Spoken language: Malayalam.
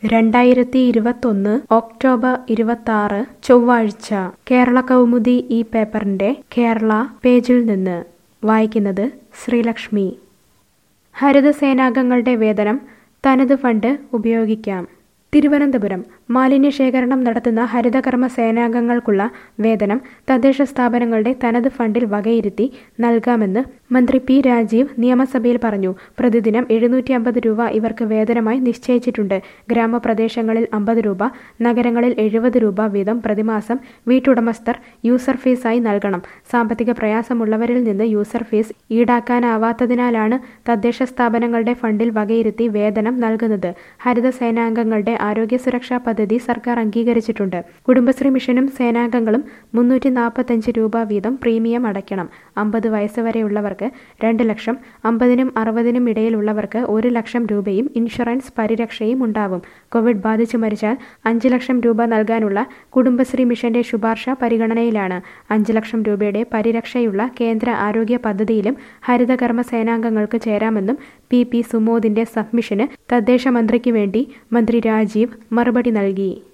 2021 ഒക്ടോബർ 26 ചൊവ്വാഴ്ച കേരള കൗമുദി ഈ പേപ്പറിന്റെ കേരള പേജിൽ നിന്ന് വായിക്കുന്നത് ശ്രീലക്ഷ്മി. ഹരിതസേനാംഗങ്ങളുടെ വേതനം തനത് ഫണ്ട് ഉപയോഗിക്കാം. തിരുവനന്തപുരം മാലിന്യശേഖരണം നടത്തുന്ന ഹരിതകർമ്മ സേനാംഗങ്ങൾക്കുള്ള വേതനം തദ്ദേശ സ്ഥാപനങ്ങളുടെ തനത് ഫണ്ടിൽ വകയിരുത്തി നൽകാമെന്ന് മന്ത്രി പി രാജീവ് നിയമസഭയിൽ പറഞ്ഞു. പ്രതിദിനം 750 രൂപ ഇവർക്ക് വേതനമായി നിശ്ചയിച്ചിട്ടുണ്ട്. ഗ്രാമപ്രദേശങ്ങളിൽ 50 രൂപ, നഗരങ്ങളിൽ 70 രൂപ വീതം പ്രതിമാസം വീട്ടുടമസ്ഥർ യൂസർ ഫീസായി നൽകണം. സാമ്പത്തിക പ്രയാസമുള്ളവരിൽ നിന്ന് യൂസർ ഫീസ് ഈടാക്കാനാവാത്തതിനാലാണ് തദ്ദേശ സ്ഥാപനങ്ങളുടെ ഫണ്ടിൽ വകയിരുത്തി വേതനം നൽകുന്നത്. ഹരിതസേനാംഗങ്ങളുടെ ആരോഗ്യ സുരക്ഷാ പദ്ധതി സർക്കാർ അംഗീകരിച്ചിട്ടുണ്ട്. കുടുംബശ്രീ മിഷനും സേനാംഗങ്ങളും 345 രൂപ വീതം പ്രീമിയം അടയ്ക്കണം. 50 വയസ്സ് വരെയുള്ളവർക്ക് 2 ലക്ഷം, 50നും 60നും ഇടയിലുള്ളവർക്ക് 1 ലക്ഷം രൂപയും ഇൻഷുറൻസ് പരിരക്ഷയും ഉണ്ടാവും. കോവിഡ് ബാധിച്ച് മരിച്ചാൽ 5 ലക്ഷം രൂപ നൽകാനുള്ള കുടുംബശ്രീ മിഷന്റെ ശുപാർശ പരിഗണനയിലാണ്. 5 ലക്ഷം രൂപയുടെ പരിരക്ഷയുള്ള കേന്ദ്ര ആരോഗ്യ പദ്ധതിയിലും ഹരിതകർമ്മ സേനാംഗങ്ങൾക്ക് ചേരാമെന്നും പി സുമോദിന്റെ സബ്മിഷന് തദ്ദേശ മന്ത്രിക്ക് വേണ്ടി മന്ത്രി രാജീവ് മറുപടി നൽകി.